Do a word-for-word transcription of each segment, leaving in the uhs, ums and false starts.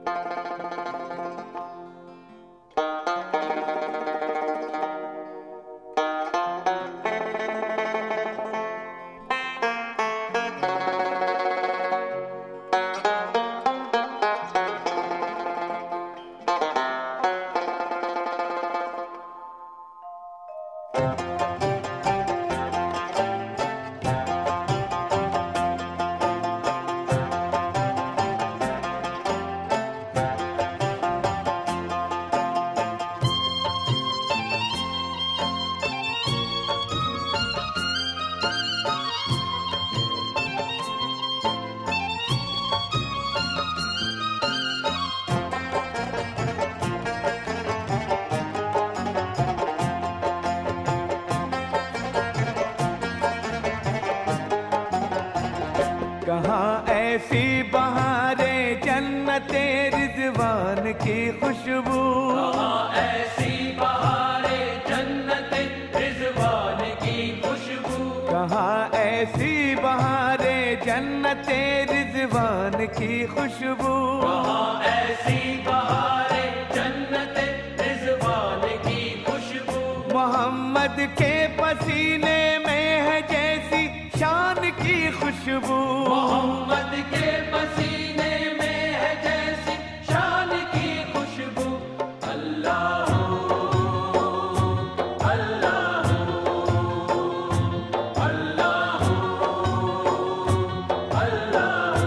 कहाँ ऐसी बहारे जन्नते रिज़वान की खुशबू, कहाँ ऐसी बहारे जन्नते रिज़वान की खुशबू, कहाँ ऐसी बहारे जन्नते रिज़वान की खुशबू, कहाँ ऐसी बहारे जन्नते रिज़वान की खुशबू। मोहम्मद के पसीने में है जैसी शान की खुशबू, मोहम्मद के पसीने में है जैसी शान की खुशबू। अल्लाह अल्लाह अल्लाह अल्लाह।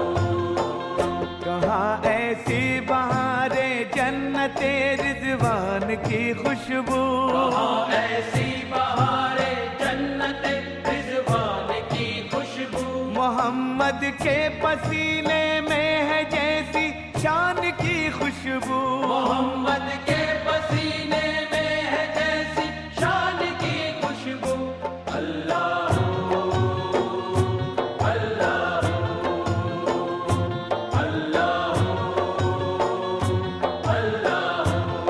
कहाँ ऐसी बहारे जन्नते रिज़वान की खुशबू, कहाँ ऐसी बहारे जन्नते रिज़वान की खुशबू। मोहम्मद के पसीने में है जैसी शान की खुशबू, मोहम्मद के पसीने में है जैसी शान की खुशबू। अल्लाह अल्लाह अल्लाह अल्लाह।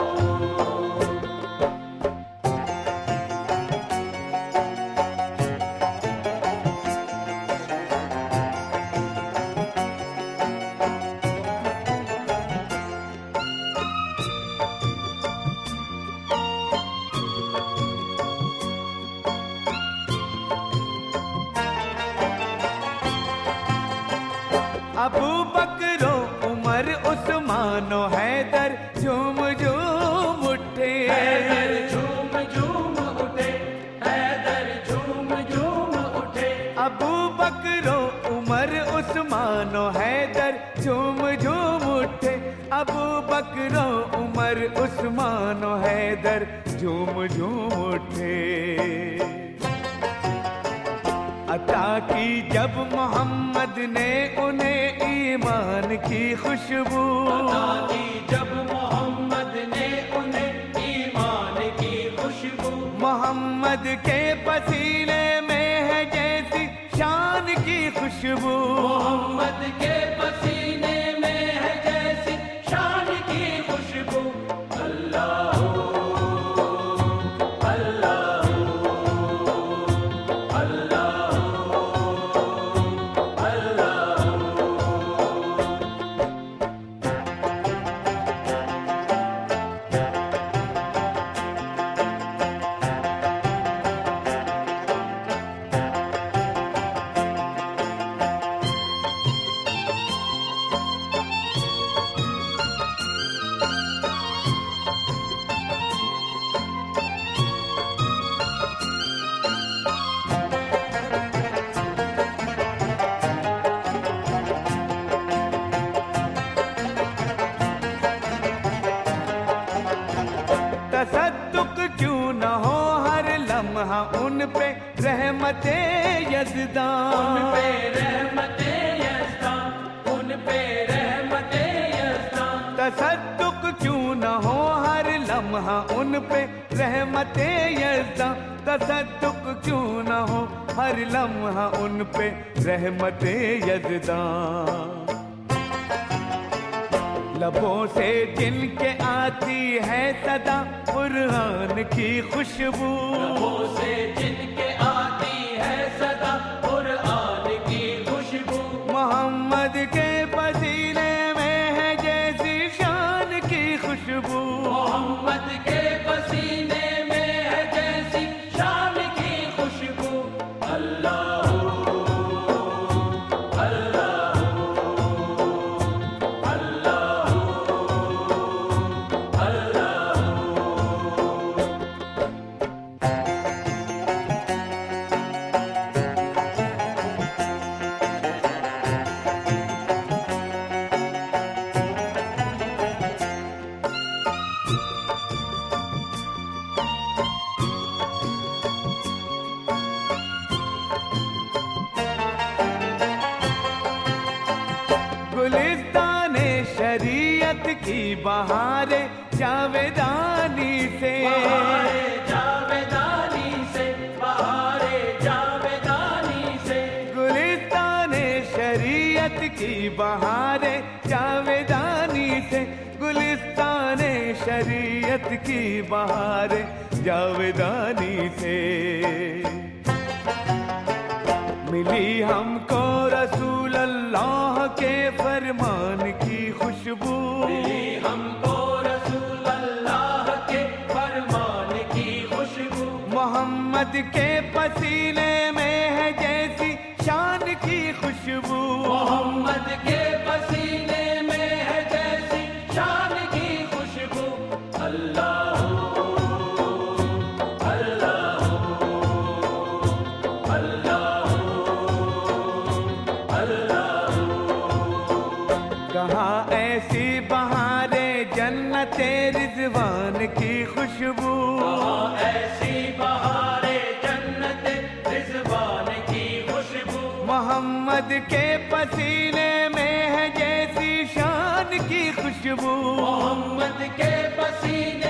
अबू बकरो उमर उस्मानो हैदर झूम झूम उठे, हैदर झूम झूम उठे, हैदर झूम झूम उठे। अबू बकरो उमर उस्मानो हैदर झूम झूम उठे, अबू बकरो उमर उस्मानो हैदर झूम झूम उठे। अता की जब मोहम्मद ने उन्हें ईमान की खुशबू, अता की जब मोहम्मद ने उन्हें ईमान की खुशबू। मोहम्मद के पसीने में है जैसी शान की खुशबू, मोहम्मद के पसीने में है जैसी शान की खुशबू। अल्लाह अल्लाह अल्लाह अल्लाह। तसद्दुक क्यों न हो हर लम्हा उन पे रहमते यज़दान, उन पे रहमते यज़दान, उन पे रहमते यज़दान। तसद्दुक क्यों न हो हर लम्हा उन पे रहमते यज़दान, तसद्दुक क्यों न हो हर लम्हा उन पे रहमते यज़दान। लबों से जिनके आती है सदा कुरान की खुशबू, लबों से जिनके आती है सदा कुरान की खुशबू। मोहम्मद के पसीने में है जैसी गुलिस्ताने शरीयत की बहारे जावेदानी से, बहारे जावेदानी से, बहारे जावेदानी से। गुलिस्ताने शरीयत की बहारे जावेदानी से, गुलिस्ताने शरीयत की बहारे जावेदानी से। मिली हमको रसूल अल्लाह के फरमान की खुशबू, मिली हमको रसूल अल्लाह के फरमान की खुशबू। मोहम्मद के पसीने में है जैसी शान की खुशबू, मोहम्मद के पसीने में है जैसी शान की खुशबू। अल्लाह कहाँ ऐसी बहारे जन्नते रिजवान की खुशबू, कहाँ ऐसी बहारे जन्नत रिजवान की खुशबू। मोहम्मद के पसीने में है जैसी शान की खुशबू, मोहम्मद के पसीने